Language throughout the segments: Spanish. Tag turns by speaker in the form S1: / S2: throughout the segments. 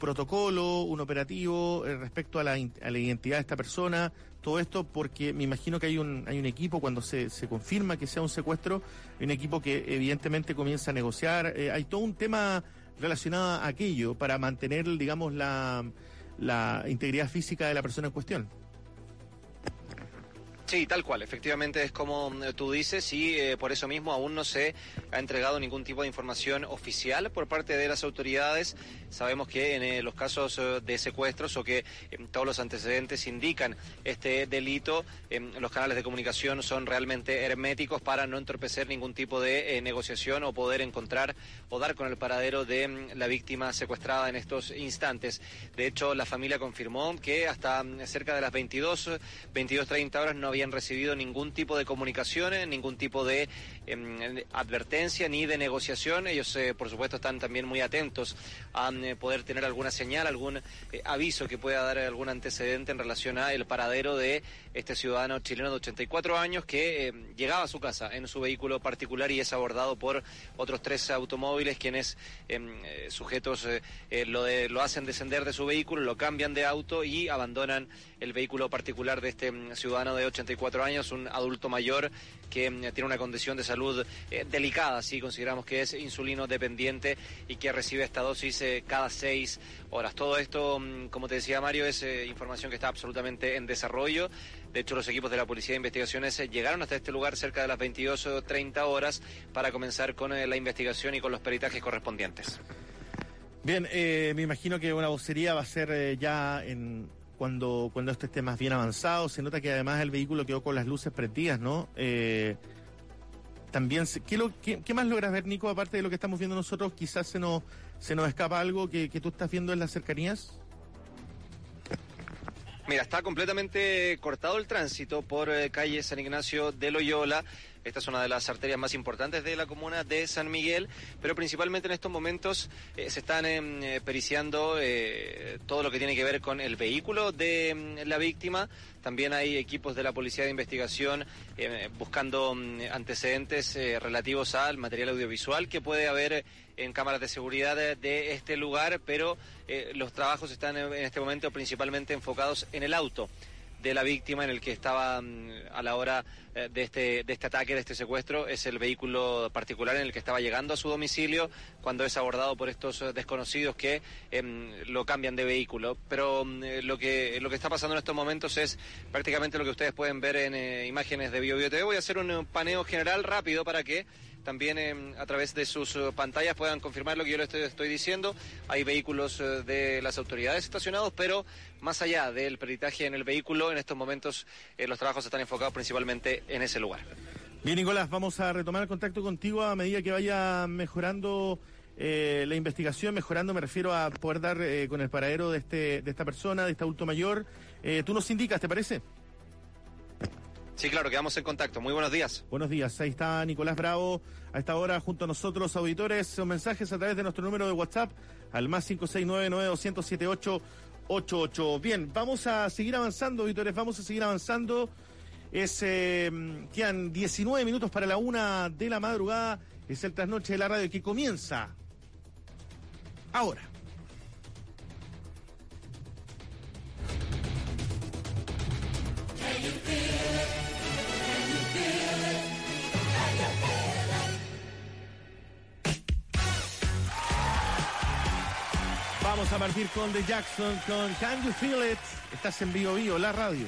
S1: protocolo, un operativo respecto a la identidad de esta persona, todo esto porque me imagino que hay un equipo cuando se confirma que sea un secuestro, hay un equipo que evidentemente comienza a negociar, hay todo un tema relacionado a aquello para mantener, digamos, la integridad física de la persona en cuestión.
S2: Sí, tal cual, efectivamente es como tú dices y por eso mismo aún no se ha entregado ningún tipo de información oficial por parte de las autoridades. Sabemos que en los casos de secuestros o que todos los antecedentes indican este delito, los canales de comunicación son realmente herméticos para no entorpecer ningún tipo de negociación o poder encontrar o dar con el paradero de la víctima secuestrada en estos instantes. De hecho, la familia confirmó que hasta cerca de las 22:30 horas no habían recibido ningún tipo de comunicación, ningún tipo de advertencia ni de negociación. Ellos, por supuesto, están también muy atentos a poder tener alguna señal, algún aviso que pueda dar algún antecedente en relación a el paradero de este ciudadano chileno de 84 años que llegaba a su casa en su vehículo particular y es abordado por otros 3 automóviles quienes sujetos lo hacen descender de su vehículo, lo cambian de auto y abandonan el vehículo particular de este ciudadano de 84 años, un adulto mayor que tiene una condición de salud delicada, sí, consideramos que es insulino dependiente y que recibe esta dosis cada 6 horas. Todo esto, como te decía Mario, es información que está absolutamente en desarrollo. De hecho, los equipos de la Policía de Investigaciones llegaron hasta este lugar cerca de las 22:30 horas para comenzar con la investigación y con los peritajes correspondientes.
S1: Bien, me imagino que una vocería va a ser ya cuando esto esté más bien avanzado. Se nota que además el vehículo quedó con las luces prendidas, ¿no? También, ¿qué más logras ver, Nico, aparte de lo que estamos viendo nosotros? Quizás se nos escapa algo que tú estás viendo en las cercanías.
S2: Mira, está completamente cortado el tránsito por calle San Ignacio de Loyola. Esta es una de las arterias más importantes de la comuna de San Miguel, pero principalmente en estos momentos se están periciando todo lo que tiene que ver con el vehículo de la víctima. También hay equipos de la Policía de Investigación buscando antecedentes relativos al material audiovisual que puede haber en cámaras de seguridad de este lugar, pero los trabajos están en este momento principalmente enfocados en el auto de la víctima en el que estaba a la hora de este ataque, de este secuestro. Es el vehículo particular en el que estaba llegando a su domicilio cuando es abordado por estos desconocidos que lo cambian de vehículo. Pero lo que está pasando en estos momentos es prácticamente lo que ustedes pueden ver en imágenes de BioBio TV. Voy a hacer un paneo general rápido para que también a través de sus pantallas puedan confirmar lo que yo les estoy diciendo. Hay vehículos de las autoridades estacionados, pero más allá del peritaje en el vehículo, en estos momentos los trabajos están enfocados principalmente en ese lugar.
S1: Bien, Nicolás, vamos a retomar el contacto contigo a medida que vaya mejorando la investigación. Mejorando me refiero a poder dar con el paradero de esta persona, de este adulto mayor. Tú nos indicas, ¿te parece?
S2: Sí, claro, quedamos en contacto. Muy buenos días.
S1: Buenos días, ahí está Nicolás Bravo a esta hora junto a nosotros, auditores. Son mensajes a través de nuestro número de WhatsApp al más 569-9200-7888. Bien, vamos a seguir avanzando, auditores, vamos a seguir avanzando. Quedan 19 minutos para la 1 de la madrugada. Es el trasnoche de la radio que comienza ahora. Vamos a partir con The Jackson, con Can You Feel It. Estás en Vivo Vivo, la radio.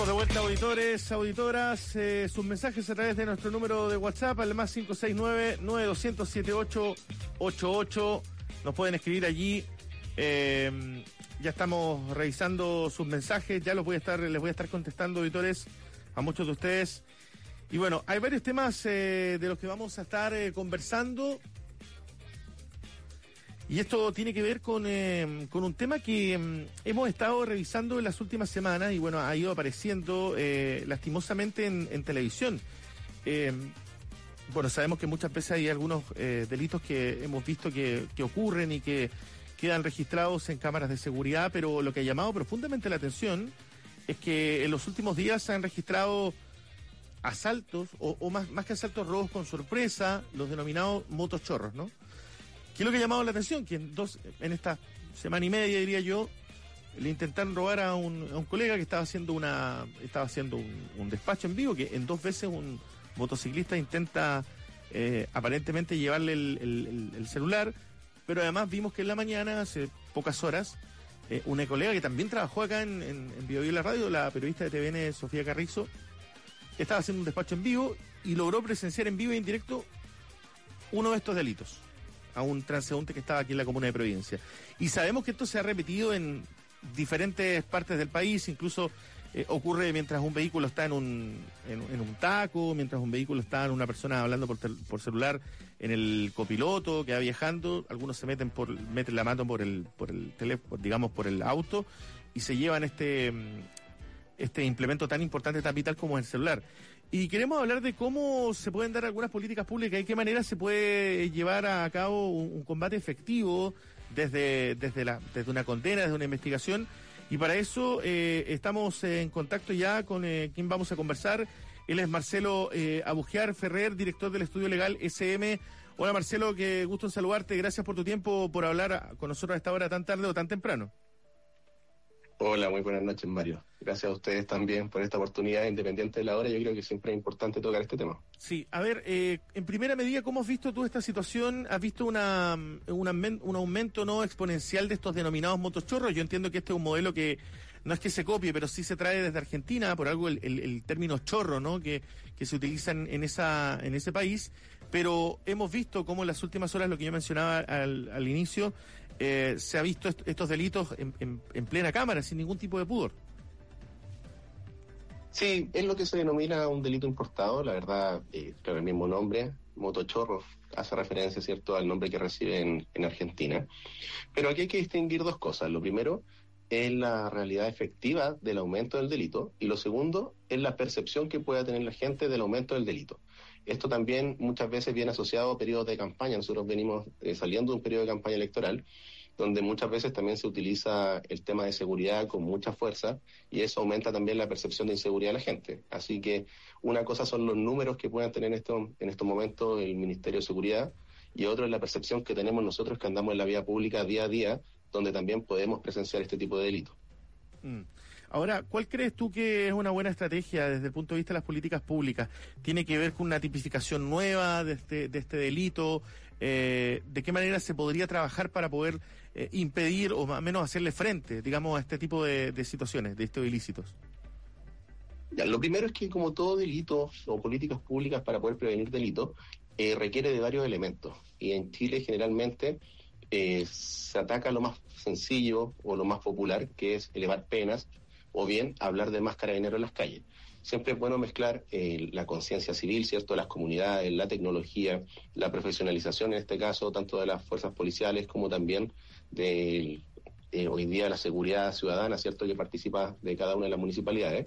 S1: Estamos de vuelta, auditores, auditoras. Sus mensajes a través de nuestro número de WhatsApp, al más 569-9200-7888. Nos pueden escribir allí. Ya estamos revisando sus mensajes. Ya les voy a estar contestando, auditores, a muchos de ustedes. Y bueno, hay varios temas de los que vamos a estar conversando. Y esto tiene que ver con un tema que hemos estado revisando en las últimas semanas y bueno, ha ido apareciendo lastimosamente en televisión. Bueno, sabemos que muchas veces hay algunos delitos que hemos visto que ocurren y que quedan registrados en cámaras de seguridad, pero lo que ha llamado profundamente la atención es que en los últimos días se han registrado asaltos, o más que asaltos, robos con sorpresa, los denominados motochorros, ¿no? ¿Qué es lo que ha llamado la atención? Que en esta semana y media, diría yo, le intentaron robar a un colega que estaba haciendo un despacho en vivo, que en 2 veces un motociclista intenta aparentemente llevarle el celular, pero además vimos que en la mañana, hace pocas horas, una colega que también trabajó acá en Bio Bio La Radio, la periodista de TVN Sofía Carrizo, estaba haciendo un despacho en vivo y logró presenciar en vivo y en directo uno de estos delitos a un transeúnte que estaba aquí en la comuna de Providencia. Y sabemos que esto se ha repetido en diferentes partes del país, incluso ocurre mientras un vehículo está en un taco, mientras un vehículo está en una persona hablando por celular en el copiloto que va viajando, algunos se meten la mano por el teléfono, digamos por el auto, y se llevan este implemento tan importante, tan vital como es el celular. Y queremos hablar de cómo se pueden dar algunas políticas públicas y qué manera se puede llevar a cabo un combate efectivo desde una condena, desde una investigación. Y para eso estamos en contacto ya con quien vamos a conversar. Él es Marcelo Abugiar Ferrer, director del Estudio Legal SM. Hola Marcelo, qué gusto en saludarte. Gracias por tu tiempo, por hablar con nosotros a esta hora tan tarde o tan temprano.
S3: Hola, muy buenas noches, Mario. Gracias a ustedes también por esta oportunidad, independiente de la hora. Yo creo que siempre es importante tocar este tema.
S1: Sí, a ver, en primera medida, ¿cómo has visto tú esta situación? ¿Has visto un aumento no exponencial de estos denominados motochorros? Yo entiendo que este es un modelo que no es que se copie, pero sí se trae desde Argentina, por algo el término chorro, ¿no? Que se utiliza en ese país. Pero hemos visto cómo en las últimas horas, lo que yo mencionaba al inicio, se ha visto estos delitos en plena cámara, sin ningún tipo de pudor.
S3: Sí, es lo que se denomina un delito importado, la verdad, claro, el mismo nombre, motochorro, hace referencia, ¿cierto?, al nombre que recibe en Argentina. Pero aquí hay que distinguir 2 cosas. Lo primero es la realidad efectiva del aumento del delito y lo segundo es la percepción que pueda tener la gente del aumento del delito. Esto también muchas veces viene asociado a periodos de campaña. Nosotros venimos saliendo de un periodo de campaña electoral donde muchas veces también se utiliza el tema de seguridad con mucha fuerza y eso aumenta también la percepción de inseguridad de la gente. Así que una cosa son los números que puedan tener en estos momentos el Ministerio de Seguridad y otro es la percepción que tenemos nosotros que andamos en la vía pública día a día, donde también podemos presenciar este tipo de delitos.
S1: Ahora, ¿cuál crees tú que es una buena estrategia desde el punto de vista de las políticas públicas? ¿Tiene que ver con una tipificación nueva de este delito? ¿De qué manera se podría trabajar para poder impedir o al menos hacerle frente, digamos, a este tipo de situaciones, de estos ilícitos?
S3: Ya, lo primero es que como todo delito o políticas públicas para poder prevenir delitos requiere de varios elementos y en Chile generalmente se ataca lo más sencillo o lo más popular, que es elevar penas o bien hablar de más carabineros en las calles. Siempre es bueno mezclar la conciencia civil, ¿cierto?, las comunidades, la tecnología, la profesionalización en este caso, tanto de las fuerzas policiales como también de hoy día la seguridad ciudadana, ¿cierto?, que participa de cada una de las municipalidades.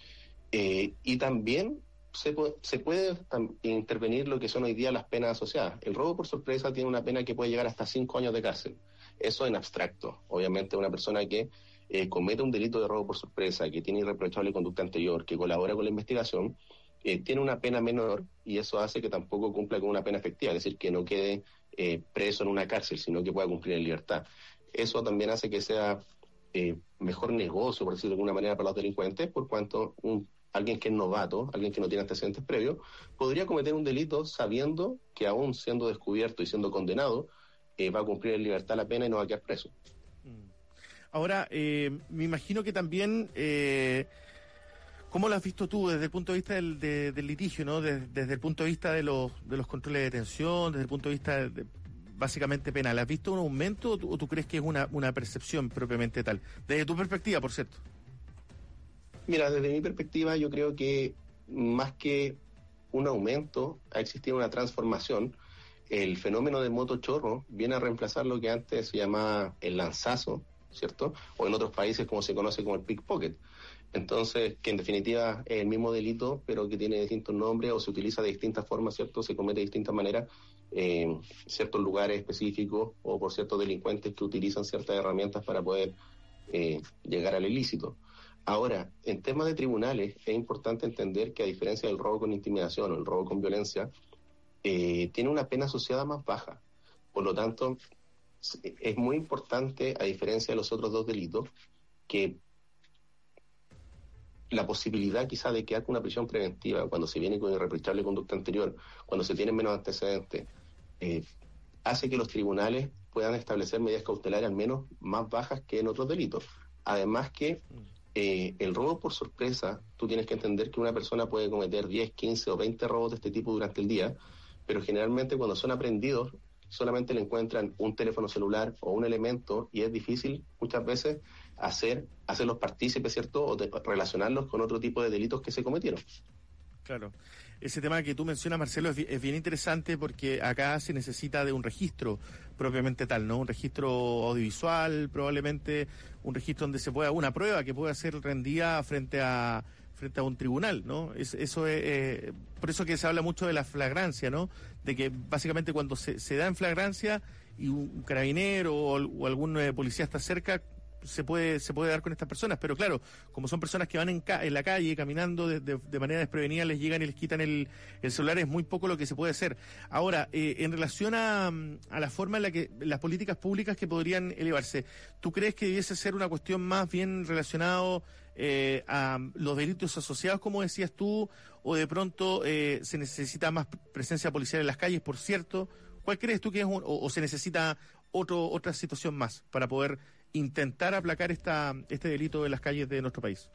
S3: Y también se puede intervenir lo que son hoy día las penas asociadas. El robo por sorpresa tiene una pena que puede llegar hasta 5 años de cárcel. Eso en abstracto. Obviamente una persona que comete un delito de robo por sorpresa, que tiene irreprochable conducta anterior, que colabora con la investigación, tiene una pena menor y eso hace que tampoco cumpla con una pena efectiva, es decir, que no quede preso en una cárcel, sino que pueda cumplir en libertad. Eso también hace que sea mejor negocio, por decirlo de alguna manera, para los delincuentes, por cuanto alguien que es novato, alguien que no tiene antecedentes previos, podría cometer un delito sabiendo que aún siendo descubierto y siendo condenado, va a cumplir en libertad la pena y no va a quedar preso.
S1: Ahora, me imagino que también ¿Cómo lo has visto tú desde el punto de vista del litigio, ¿no? Desde el punto de vista de los controles de detención, desde el punto de vista básicamente penal? ¿Has visto un aumento o tú crees que es una percepción propiamente tal? Desde tu perspectiva, por cierto.
S3: Mira, desde mi perspectiva yo creo que más que un aumento, ha existido una transformación. El fenómeno del motochorro viene a reemplazar lo que antes se llamaba el lanzazo, ¿cierto? O en otros países como se conoce como el pickpocket. Entonces, que en definitiva es el mismo delito, pero que tiene distintos nombres o se utiliza de distintas formas, ¿cierto? Se comete de distintas maneras en ciertos lugares específicos o por ciertos delincuentes que utilizan ciertas herramientas para poder llegar al ilícito. Ahora, en temas de tribunales, es importante entender que a diferencia del robo con intimidación o el robo con violencia, tiene una pena asociada más baja. Por lo tanto, es muy importante, a diferencia de los otros dos delitos, que la posibilidad quizá de quedar con una prisión preventiva cuando se viene con irreprochable conducta anterior, cuando se tienen menos antecedentes, hace que los tribunales puedan establecer medidas cautelares al menos más bajas que en otros delitos. Además que el robo por sorpresa, tú tienes que entender que una persona puede cometer 10, 15 o 20 robos de este tipo durante el día, pero generalmente cuando son aprehendidos solamente le encuentran un teléfono celular o un elemento y es difícil muchas veces hacerlos partícipes, ¿cierto? O relacionarlos con otro tipo de delitos que se cometieron.
S1: Claro. Ese tema que tú mencionas, Marcelo, es bien interesante porque acá se necesita de un registro propiamente tal, ¿no? Un registro audiovisual, probablemente un registro donde se pueda, una prueba que pueda ser rendida frente a un tribunal, ¿no? Eso es por eso que se habla mucho de la flagrancia, ¿no? De que básicamente cuando se da en flagrancia y un carabinero o algún policía está cerca, se puede dar con estas personas, pero claro, como son personas que van en la calle caminando de manera desprevenida, les llegan y les quitan el celular, es muy poco lo que se puede hacer. Ahora, en relación a la forma en la que las políticas públicas que podrían elevarse, ¿tú crees que debiese ser una cuestión más bien relacionado a los delitos asociados, como decías tú, o de pronto se necesita más presencia policial en las calles, por cierto? ¿Cuál crees tú que es o se necesita otra situación más para poder intentar aplacar este delito en las calles de nuestro país?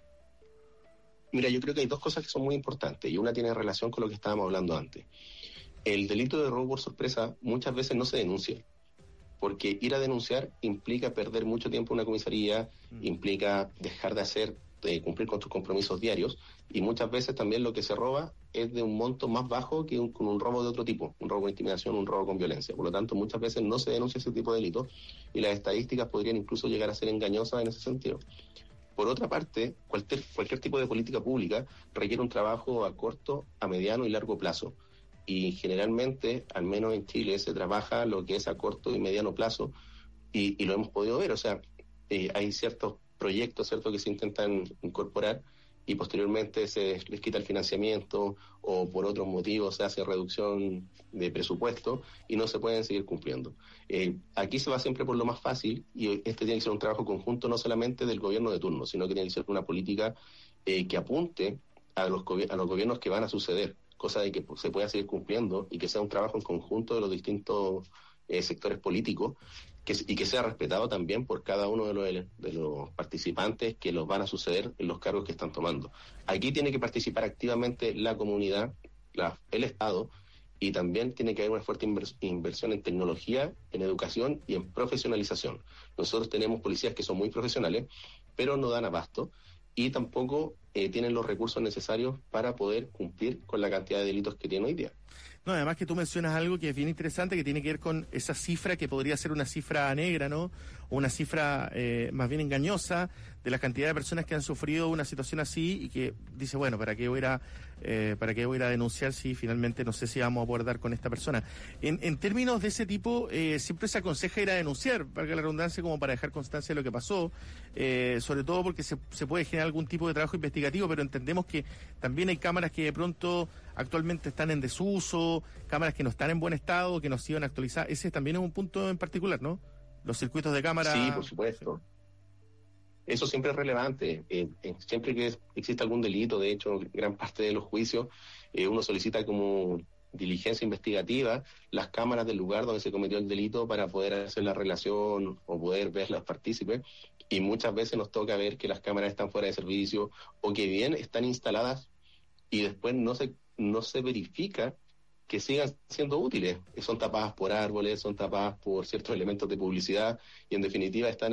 S3: Mira, yo creo que hay dos cosas que son muy importantes y una tiene relación con lo que estábamos hablando antes. El delito de robo por sorpresa muchas veces no se denuncia, porque ir a denunciar implica perder mucho tiempo en una comisaría, implica dejar de cumplir con tus compromisos diarios, y muchas veces también lo que se roba es de un monto más bajo que con un robo de otro tipo, un robo con intimidación, un robo con violencia. Por lo tanto, muchas veces no se denuncia ese tipo de delitos y las estadísticas podrían incluso llegar a ser engañosas en ese sentido. Por otra parte, cualquier tipo de política pública requiere un trabajo a corto, a mediano y largo plazo. Y generalmente, al menos en Chile, se trabaja lo que es a corto y mediano plazo y lo hemos podido ver. O sea, hay ciertos proyectos, ¿cierto?, que se intentan incorporar y posteriormente se les quita el financiamiento o por otros motivos se hace reducción de presupuesto y no se pueden seguir cumpliendo. Aquí se va siempre por lo más fácil y este tiene que ser un trabajo conjunto no solamente del gobierno de turno, sino que tiene que ser una política que apunte a los gobiernos que van a suceder, cosa de que se pueda seguir cumpliendo y que sea un trabajo en conjunto de los distintos sectores políticos y que sea respetado también por cada uno de los participantes que los van a suceder en los cargos que están tomando. Aquí tiene que participar activamente la comunidad, el Estado, y también tiene que haber una fuerte inversión en tecnología, en educación y en profesionalización. Nosotros tenemos policías que son muy profesionales, pero no dan abasto y tampoco tienen los recursos necesarios para poder cumplir con la cantidad de delitos que tienen hoy día.
S1: No, además que tú mencionas algo que es bien interesante, que tiene que ver con esa cifra que podría ser una cifra negra, ¿no? O una cifra más bien engañosa de la cantidad de personas que han sufrido una situación así y que dice, bueno, ¿para qué voy a ir a denunciar si finalmente no sé si vamos a poder dar con esta persona? En términos de ese tipo, siempre se aconseja ir a denunciar, valga la redundancia, como para dejar constancia de lo que pasó, sobre todo porque se puede generar algún tipo de trabajo investigativo, pero entendemos que también hay cámaras que de pronto actualmente están en desuso, cámaras que no están en buen estado, que no se iban a actualizar. Ese también es un punto en particular, ¿no? Los circuitos de cámara.
S3: Sí, por supuesto. Eso siempre es relevante. Siempre que existe algún delito, de hecho, gran parte de los juicios, uno solicita como diligencia investigativa las cámaras del lugar donde se cometió el delito para poder hacer la relación o poder ver los partícipes Y muchas veces nos toca ver que las cámaras están fuera de servicio o que bien están instaladas y después no se verifica que sigan siendo útiles. Son tapadas por árboles, son tapadas por ciertos elementos de publicidad y en definitiva están